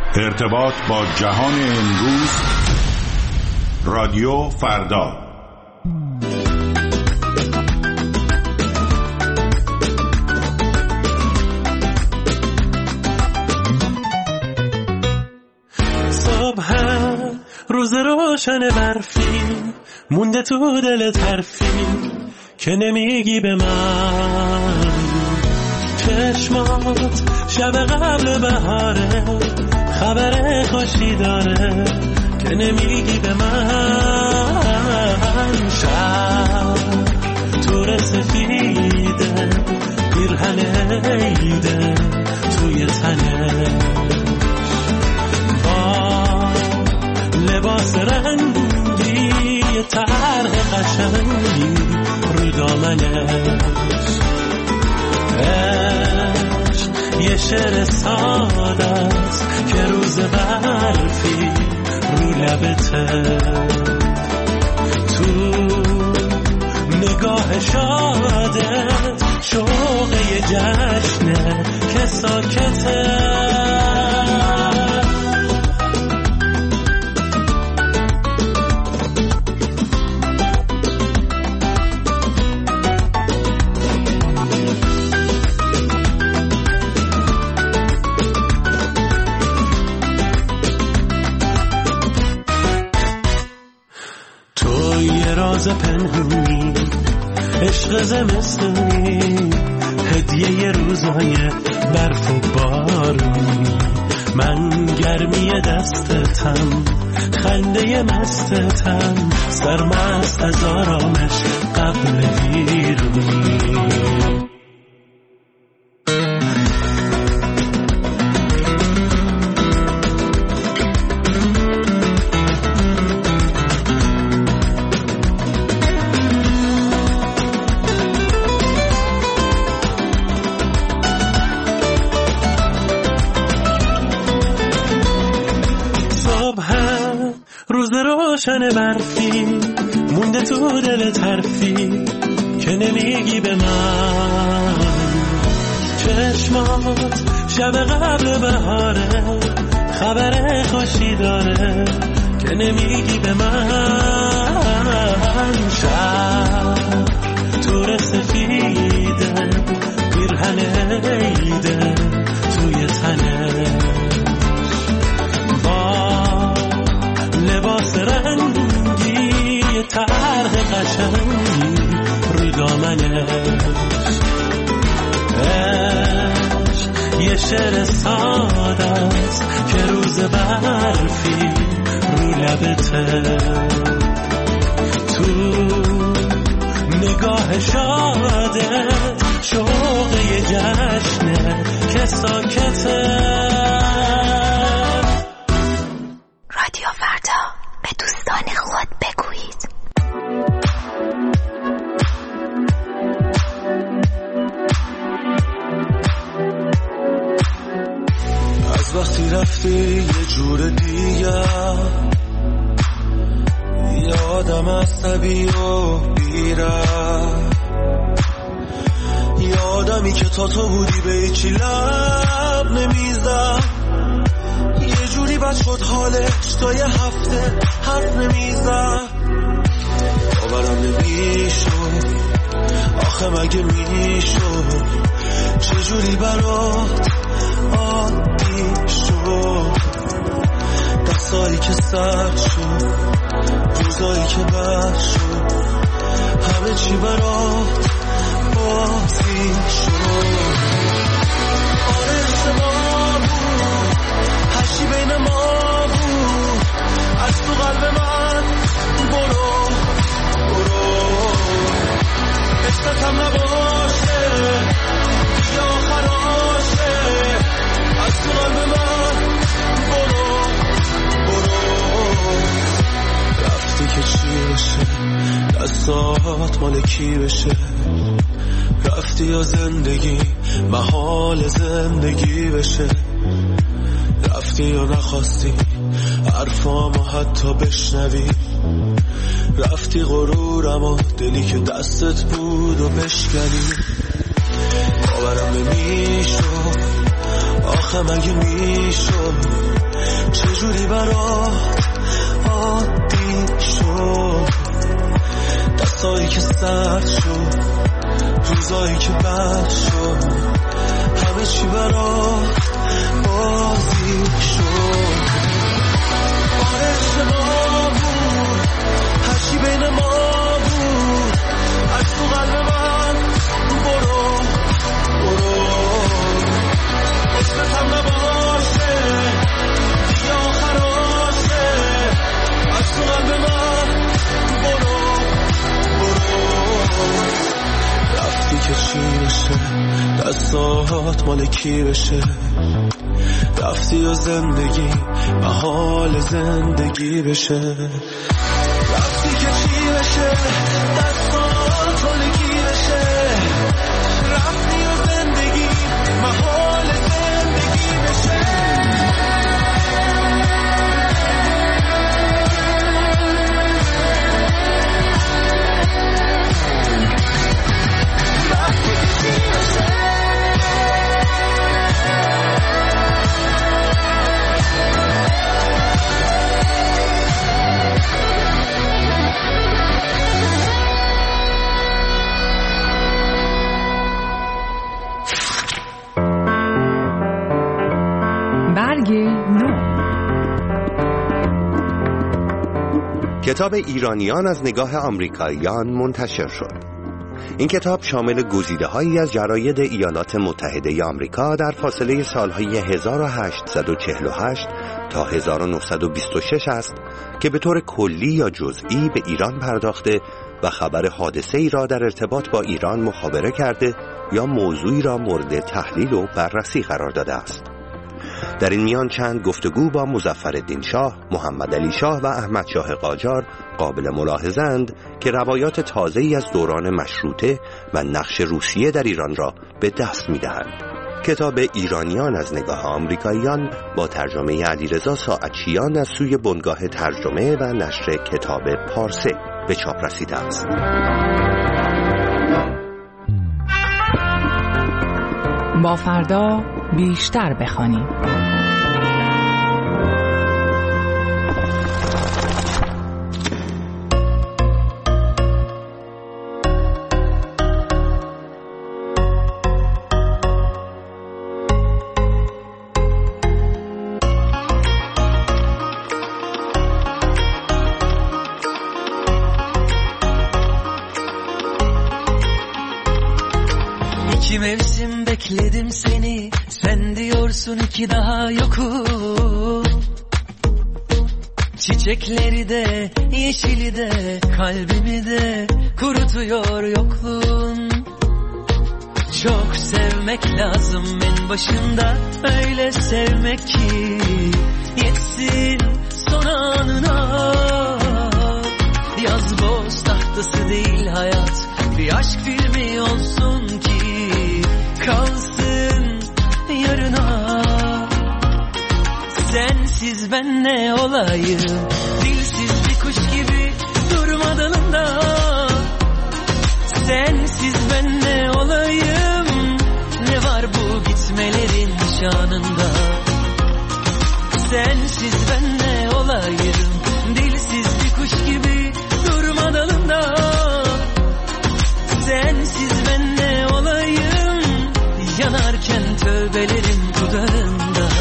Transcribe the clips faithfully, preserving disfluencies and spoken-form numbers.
ارتباط با جهان امروز، رادیو فردا. صبح روز روشن برفی مونده تو دل طرفی که نمیگی به من. چشمات شب قبل بهاره، خبر خوشی داره که نمیگی به من. شب تور سفیده، پیرهن عیده توی تنه، با لباس رنگی طرح قشنگی رو دامنش. عشق یه شعر ساده است که روز برفی رو لبته، تو نگاه شادت شوق یه جشنه که ساکته. راز پنهونی، عشق زمستونی، هدیه روزای برف و بارونی. من گرمی دستتم، خنده مستتم، سرمست از آرامش قبل ویرونی. روز روشن برفی مونده تو دل طرفی که نمیگی به من. چشمات شب قبل بهاره، خبر خوشی داره که نمیگی به من. شب تور سفیده، پیرهن عیده توی تنه، لباس رنگی طرح قشنگی رو دامنش. عشق یه شعر ساده است که روز برفی رو لبته، تو نگاه شادت شوق یه جشنه که ساکته. به دوستان خود بگویید. از وقتی رفتی یه جور دیگه، یه آدم عصبی و بیره، یه آدمی که تا تو بودی به هیچی لب نمیزد. یه جوری بد شد حالش تا یه هفته حرف نمیزد. باورم نمیشد، آخه مگه میشد چجوری برات عادی شد. دستایی که سرد شد، روزایی که بد شد، همه چی برات بازی شد. آره اشتباه بود، هرچی بین ما بود از تو قلب من برو برو. عشقتم نباشه یا آخراشه، از تو قلب من برو برو. رفتی که چی بشه، دستات مال کی بشه. رفتی یا زندگی محال زندگی بشه. رفتی یا نخواستی حرفامو حتی بشنوی. رفتی غرورم و دلی که دستت بود و بشکنی. باورم نمیشد، آخه مگه میشد چجوری برات عادی شد؟ دستایی که سرد شد، روزایی که بد شد، همه چی برات بازی شد. آره اشتباه بود هرچی بین ما بود، از تو قلب من برو برو، اسمت هم نباشه دیگه آخراشه، از تو قلب من برو برو. رفتی که چی بشه، دستات مال کی بشه؟ رفتی و زندگی و حال زندگی بشه. رفتی که چی بشه، دستات مال کی بشه؟ رفتی و زندگی و حال زندگی بشه. کتاب ایرانیان از نگاه آمریکاییان منتشر شد. این کتاب شامل گزیده‌هایی از جراید ایالات متحده آمریکا در فاصله سالهای هزار و هشتصد و چهل و هشت تا هزار و نهصد و بیست و شش است که به طور کلی یا جزئی به ایران پرداخته و خبر حادثه‌ای را در ارتباط با ایران مخابره کرده یا موضوعی را مورد تحلیل و بررسی قرار داده است. در این میان چند گفتگو با مظفرالدین شاه، محمد علی شاه و احمد شاه قاجار قابل ملاحظه‌اند که روایات تازه‌ای از دوران مشروطه و نقش روسیه در ایران را به دست می‌دهند. کتاب ایرانیان از نگاه آمریکاییان با ترجمه علیرضا ساعتچیان از سوی بنگاه ترجمه و نشر کتاب پارسه به چاپ رسیده است. با فردا بیشتر بخوانیم. İki mevsim bekledim seni, sen diyorsun ki daha yokum. Çiçekleri de, yeşili de, kalbimi de kurutuyor yokluğun. Çok sevmek lazım en başında, öyle sevmek ki yetsin son anına. Yaz boz tahtası değil hayat, bir aşk filmi olsun ki kalsın yarına. Sensiz ben ne olayım, dilsiz bir kuş gibi durma dalında. Sensiz ben ne olayım, ne var bu gitmelerin şanında. Sensiz ben ne olayım, dilsiz bir kuş gibi durma dalında. Sensiz ben ne olayım, yanarken tövbelerin dudağında.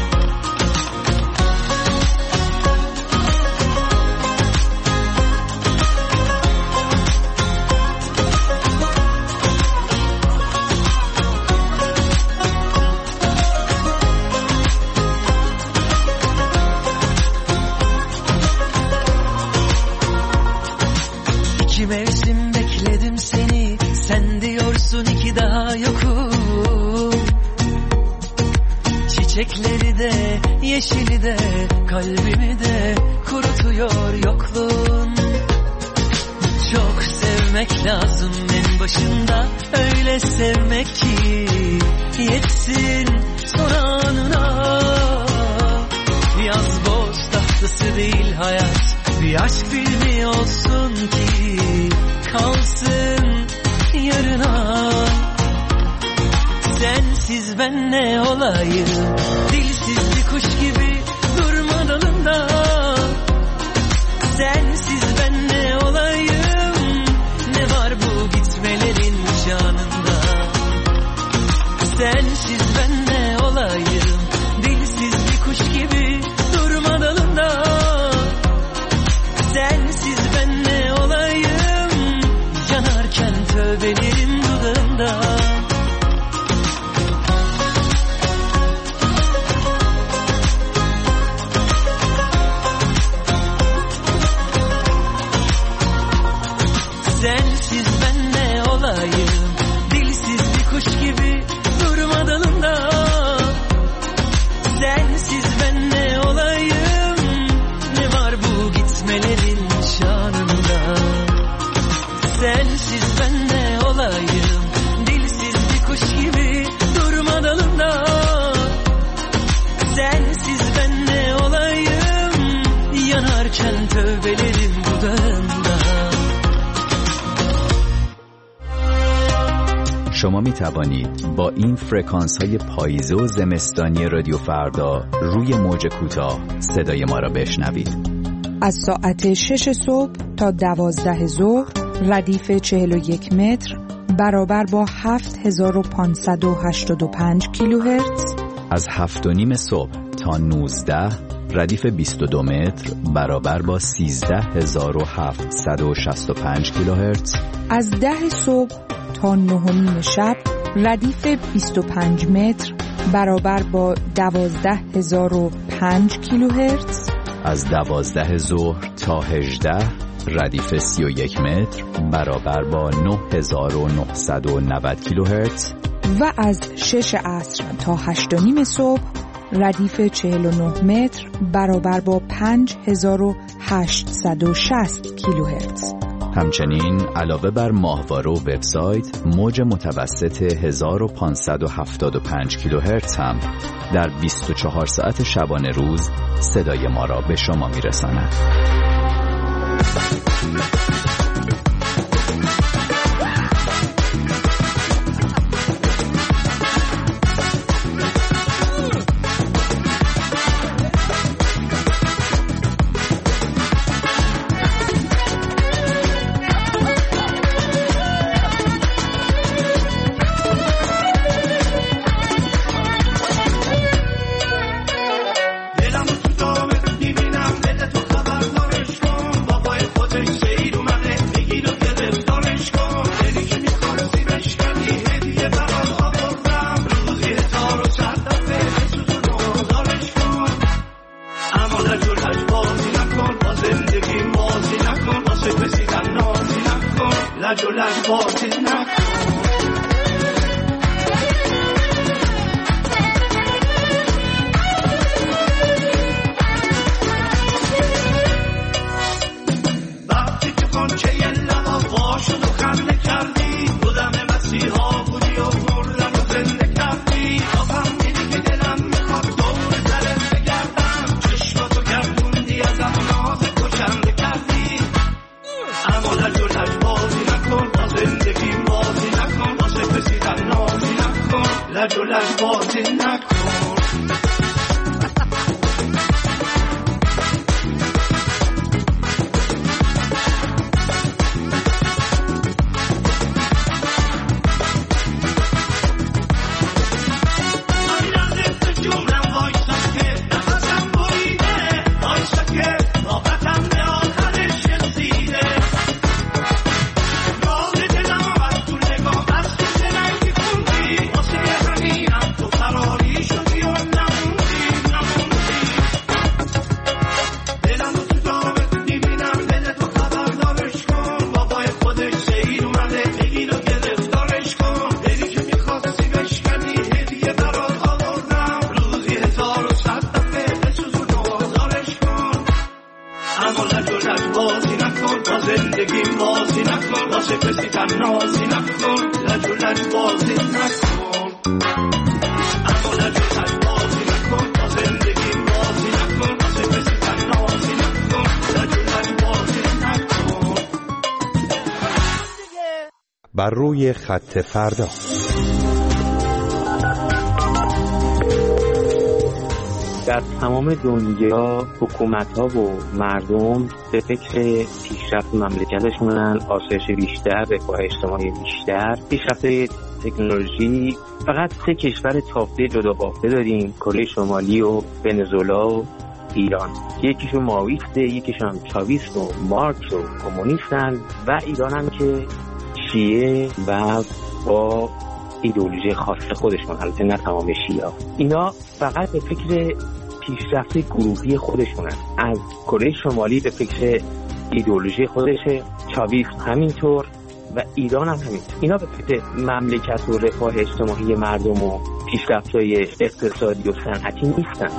İki mevsim bekledim seni, sen diyorsun ki daha yokum. Çiçekleri de, yeşili de, kalbimi de kurutuyor yokluğun. Çok sevmek lazım en başında, öyle sevmek ki yetsin son anına. Yaz boz tahtası değil hayat, bir aşk filmi olsun ki kalsın yarına. Sen sensiz ben ne olayım? Dilsiz bir kuş gibi durma dalında. Sensiz ben ne olayım? Ne var bu gitmelerin şanında? Sensiz ben ne olayım? Dilsiz bir kuş gibi durma dalında. Sensiz ben ne olayım? Yanarken tövbelerim dudağımda. Sensiz ben ne olayım? Dilsiz bir kuş gibi durma dalında. Sensiz ben ne olayım? Ne var bu gitmelerin şanında? Sensiz ben ne olayım? Dilsiz bir kuş gibi durma dalında. Sensiz ben ne olayım? Yanarken tövbelerim dudağımda. شما می توانید با این فرکانس های پاییزه و زمستانی رادیو فردا روی موج کوتاه صدای ما را بشنوید. از ساعت شش صبح تا دوازده ظهر ردیف چهل و یک متر برابر با هفت هزار و پانصد و هشتاد و پنج کیلوهرتز. از هفت و نیم صبح تا نوزده ردیف بیست و دو متر برابر با سیزده هزار و هفتصد و شصت و پنج کیلوهرتز. از ده صبح تا نه و نیم شب ردیف بیست و پنج متر برابر با دوازده هزار و پنج کیلوهرتز. از دوازده ظهر تا هجده ردیف سی و یک متر برابر با نه هزار و نهصد و نود کیلوهرتز. و از شش عصر تا هشت و نیم صبح ردیف چهل و نه متر برابر با پنج هزار و هشتصد و شصت کیلوهرتز. همچنین علاوه بر ماهواره و وبسایت، موج متوسط هزار و پانصد و هفتاد و پنج کیلوهرتز هم در بیست و چهار ساعت شبانه روز صدای ما را به شما میرساند. بر روی خط فردا. در تمام دنیا حکومت‌ها و مردم به فکر پیشرفت مملکتشونن، آسایش بیشتر، رفاه اجتماعی بیشتر، پیشرفت تکنولوژی. فقط سه کشور تافته جدا بافته داریم، کره شمالی و ونزوئلا و ایران. یکیشون ماویسته، یکیشون چاویست و مارکس و کمونیستن و ایران هم که شیعه و با ایدئولوژی خاص خودشون، البته نه تمام شیعه. اینا فقط به فکر پیشرفت گروهی خودشونن. از کره شمالی به فکر ایدئولوژی خودشه، چاویست همینطور و ایران هم همینطور. اینا به فکر مملکت و رفاه اجتماعی مردم و پیشرفت‌های اقتصادی و صنعتی نیستن.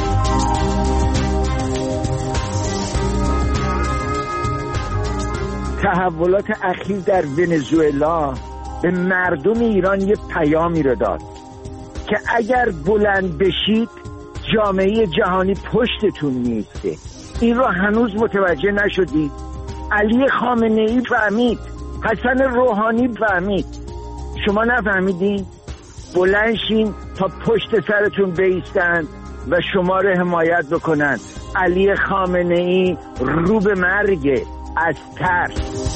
تحولات اخیر در ونزوئلا به مردم ایران یه پیامی رو داد که اگر بلند بشید جامعه جهانی پشتتون میسته. این رو هنوز متوجه نشدید؟ علی خامنه‌ای فهمید، حسن روحانی فهمید، شما نفهمیدین؟ بلند شین تا پشت سرتون بایستن و شما رو حمایت بکنن. علی خامنه‌ای رو به مرگ از ترس.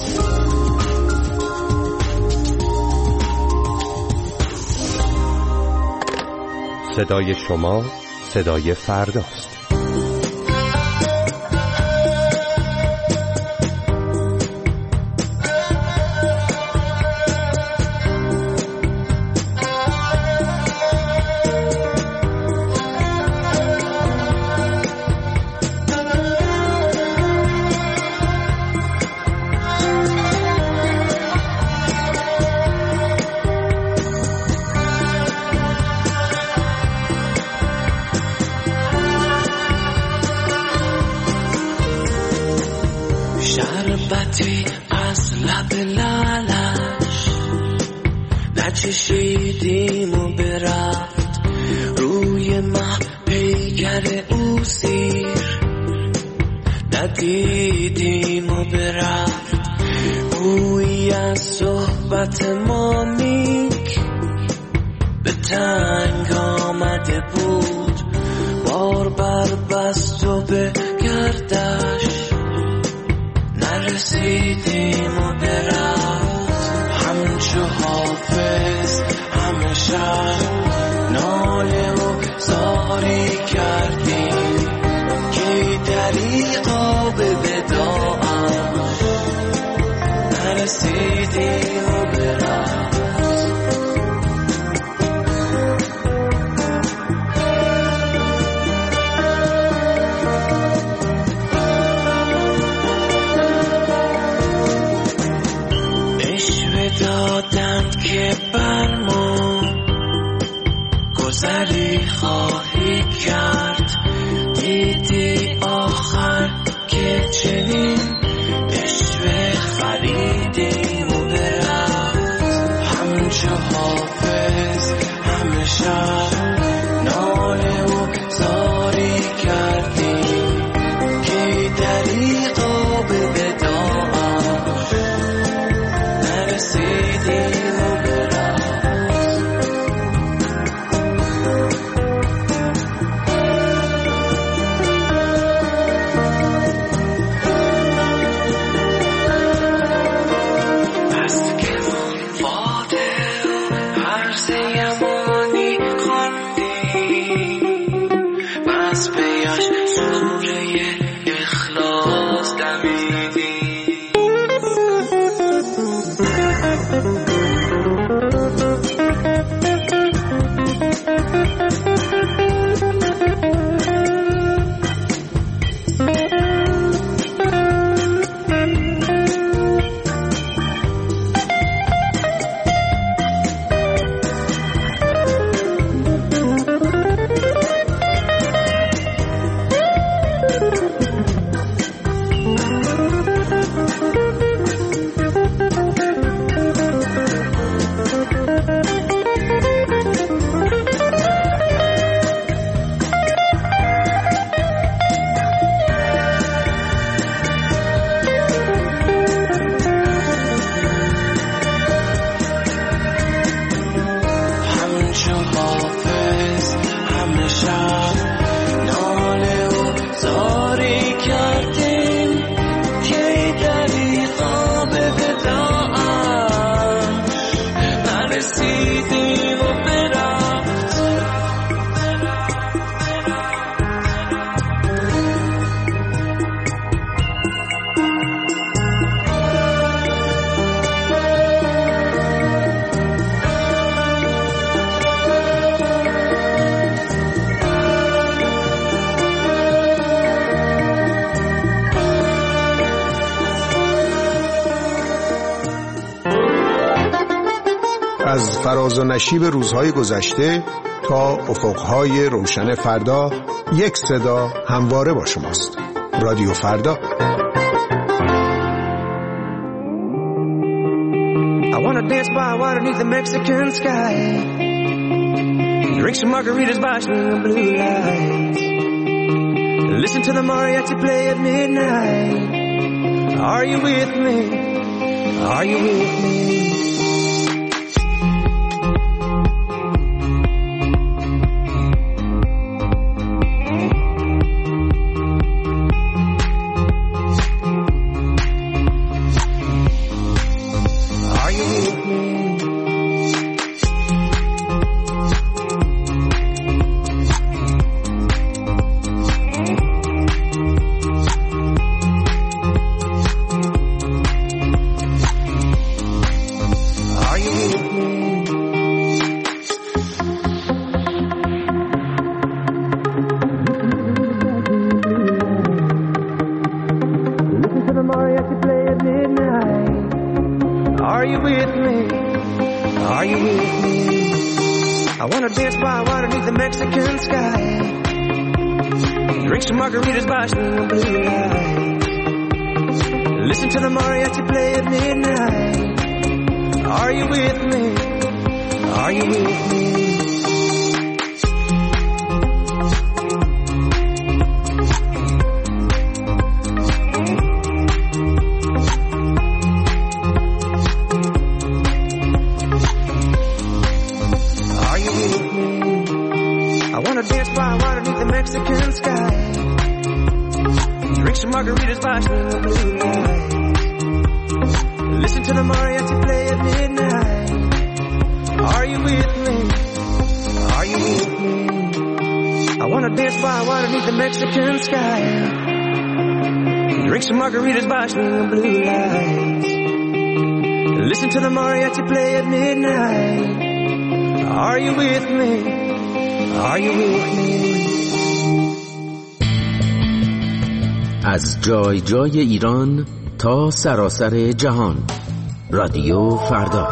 صدای شما صدای فرداست. شربتی از لب لالش نچشیدیم و برفت روی مه پیگر او سیر ندیدیم و برفت گویی از صحبت ما نیک به تنگ آمده بود بار بر بست و به گردش نرسیدیم و برفت همچو حافظ همه شب ناله و زاری کردیم که دریقا به وداعم نرسیدیم و برفت. دادند که بر ما گذری خواهی کرد دیدی آخر که چنین عشوه خریدیم و برفت همچو حافظ همه شب ناله و زاری کردیم که دریقا به وداعم نرسیدیم و برفت. بس که ما واده و عرض یمانی خواندیم بس پیش سوره اخلاص دمیدیم. فراز و نشیب روزهای گذشته تا افقهای روشن فردا، یک صدا همواره با شماست. رادیو فردا. I wanna dance by water beneath the Mexican sky, drink some margaritas by swinging blue lights, listen to the mariachi play at midnight. Are you with me? Are you with me? Margaritas by swinging blue lights, listen to the mariachi play at midnight. Are you with me? Are you with me? از جای جای ایران تا سراسر جهان، رادیو فردا.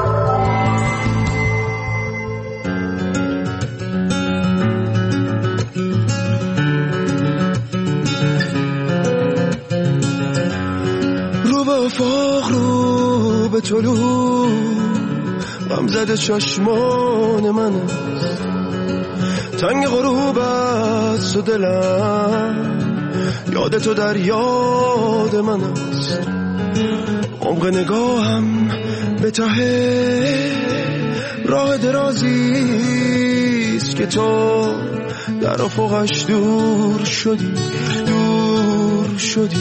طلوع غمزه چشمان من است، تنگ غروب است و دلم یاد تو در یاد من است. عمق نگاهم به ته راه درازیست که تو در افقش دور شدی، دور شدی،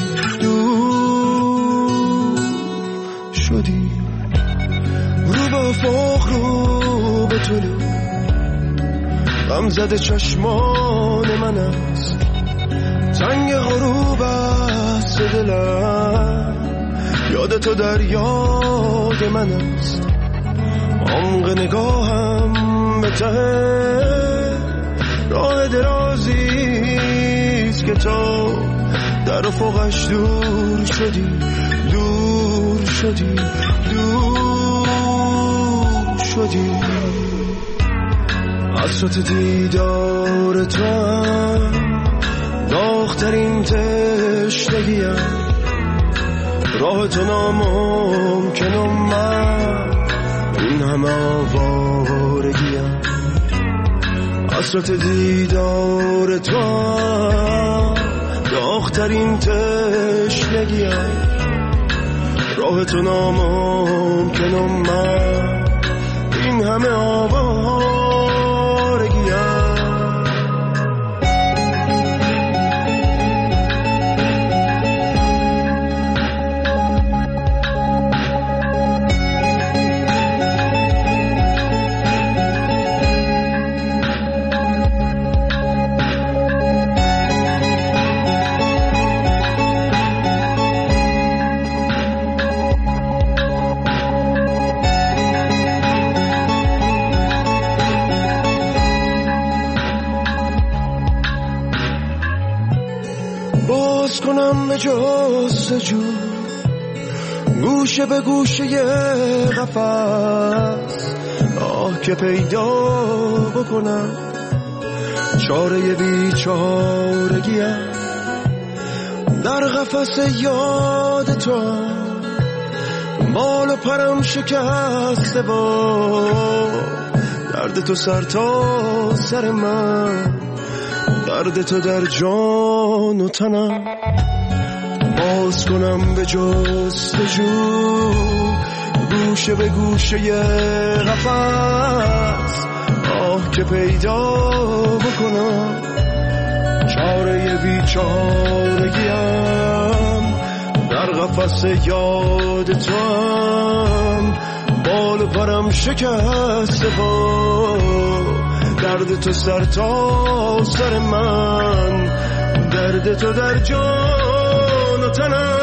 دور شدی. رو به افق رو به طلوع غمزه چشمان من است، تنگ غروب است دلم یاد تو در یاد من است. عمق نگاهم به ته راه درازیست که تو در افقش دور شدی، دور شدی، دور شدی. حسرت دیدار تو هم داغ‌ترین تشنگیم، راه تو ناممکنم، من این همه آوارگیم. حسرت دیدار تو هم داغ‌ترین تشنگیم، راه تو ناممکنم، من این همه آوارگیم. کنم جستجو گوشه به گوشه قفس، آه که پیدا بکنم چاره بیچارگیم، در قفس یاد تو بال و پرم شکسته با درد تو سر تا سر من، درد تو در جان و تنم. باز کنم به جستجو گوشه به گوشه قفس، آه که پیدا بکنم چاره بیچارگیم، در قفس یاد تو هم بال و پرم شکسته با درد تو سر تا سر من، درد تو در جان و تنم.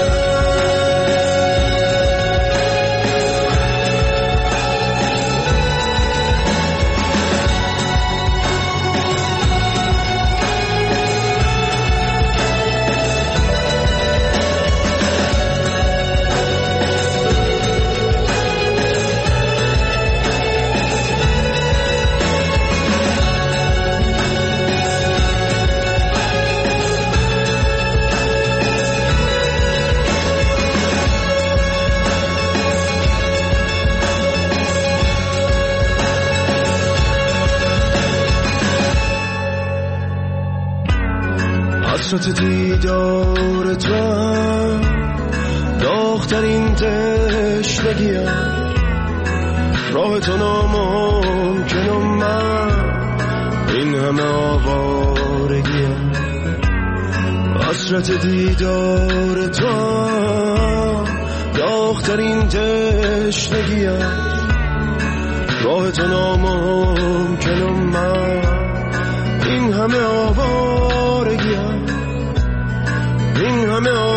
حسرت دیدار تو هم داغ‌ترین تشنگیم، راه تو ناممکنم من این همه آوارگیم. حسرت دیدار تو هم داغ‌ترین تشنگیم، راه تو ناممکنم من این همه آوارگیم، این همه